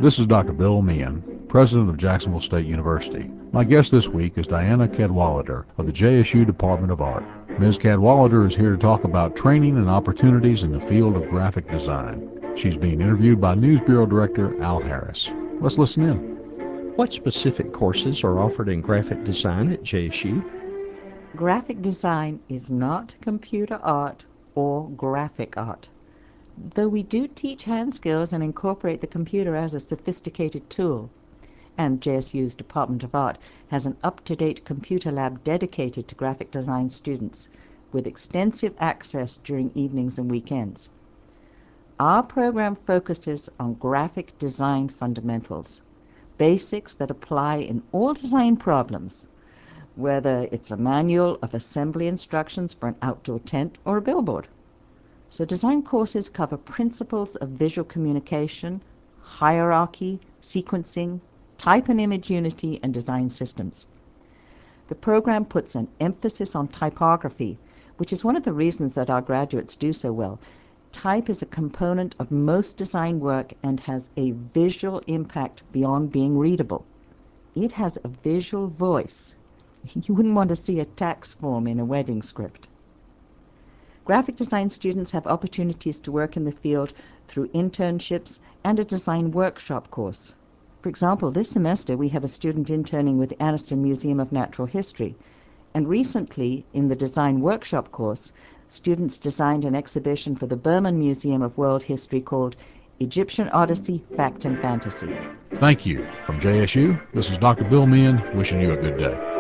This is Dr. Bill Meehan, President of Jacksonville State University. My guest this week is Diana Cadwallader of the JSU Department of Art. Ms. Cadwallader is here to talk about training and opportunities in the field of graphic design. She's being interviewed by News Bureau Director Al Harris. Let's listen in. What specific courses are offered in graphic design at JSU? Graphic design is not computer art or graphic art. Though we do teach hand skills and incorporate the computer as a sophisticated tool, and JSU's Department of Art has an up-to-date computer lab dedicated to graphic design students with extensive access during evenings and weekends. Our program focuses on graphic design fundamentals, basics that apply in all design problems, whether it's a manual of assembly instructions for an outdoor tent or a billboard. So design courses cover principles of visual communication, hierarchy, sequencing, type and image unity, and design systems. The program puts an emphasis on typography, which is one of the reasons that our graduates do so well. Type is a component of most design work and has a visual impact beyond being readable. It has a visual voice. You wouldn't want to see a tax form in a wedding script. Graphic design students have opportunities to work in the field through internships and a design workshop course. For example, this semester we have a student interning with the Anniston Museum of Natural History, and recently in the design workshop course, students designed an exhibition for the Berman Museum of World History called Egyptian Odyssey, Fact and Fantasy. Thank you. From JSU, this is Dr. Bill Meehan wishing you a good day.